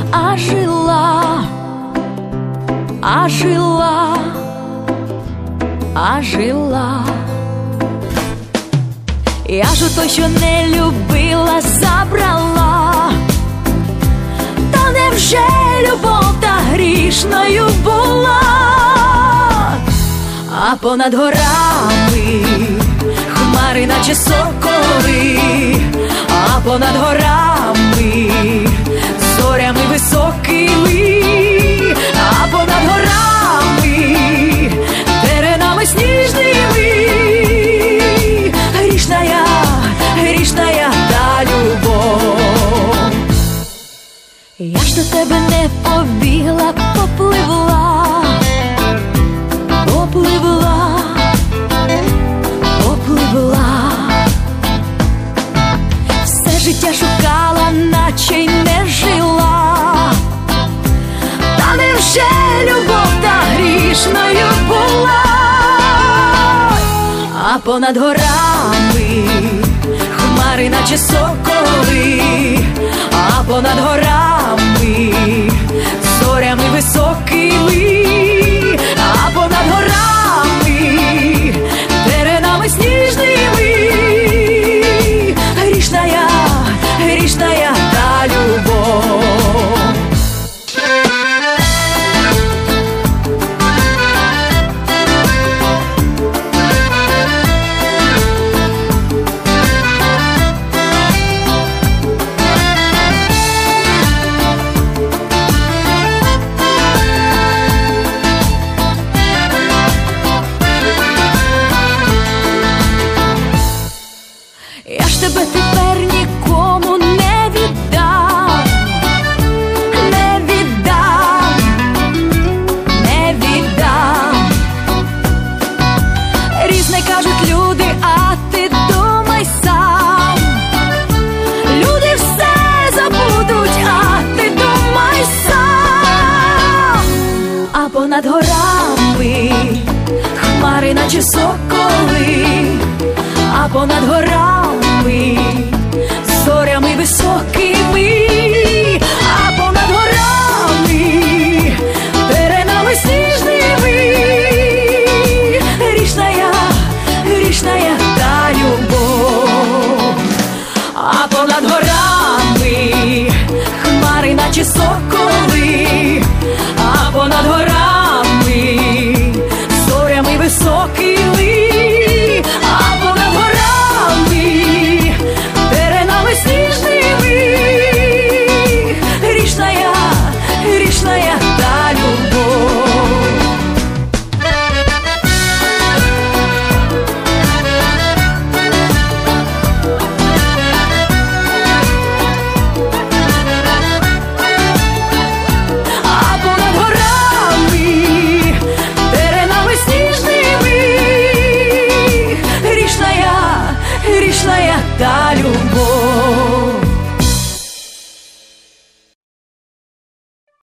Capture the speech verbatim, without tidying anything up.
а жила, а жила, а жила. Я ж той, що не любила, забрала. Та невже любов та грішною була? А понад горами хмари, наче соколи, а понад горами зорями високими, а понад горами теренами сніжними. Грішная, грішная та любов. Я ж до тебе не побігла, попливла, попливла, попливла. Все життя шукала, наче й не жила. Та невже любов та грішною була? А понад горами хмари, наче соколи, а понад горами зорями високими, а понад горами теренами сніжними. Грішная, грішная та любов. Я ж тебе тепер нікому не віддам, не віддам, не віддам. Різне кажуть люди, а ти думай сам. Люди все забудуть, а ти думай сам. А понад горами хмари, наче соколи, а понад горами